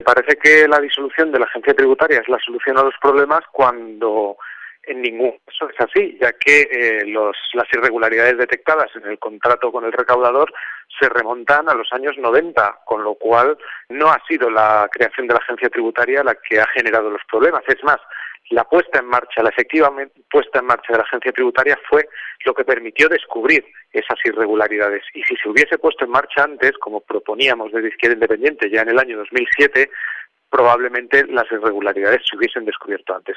Parece que la disolución de la agencia tributaria es la solución a los problemas cuando en ningún caso es así, ya que las irregularidades detectadas en el contrato con el recaudador se remontan a los años 90, con lo cual no ha sido la creación de la agencia tributaria la que ha generado los problemas. Es más, la efectiva puesta en marcha de la agencia tributaria fue lo que permitió descubrir esas irregularidades. Y si se hubiese puesto en marcha antes, como proponíamos desde Izquierda Independiente ya en el año 2007, probablemente las irregularidades se hubiesen descubierto antes.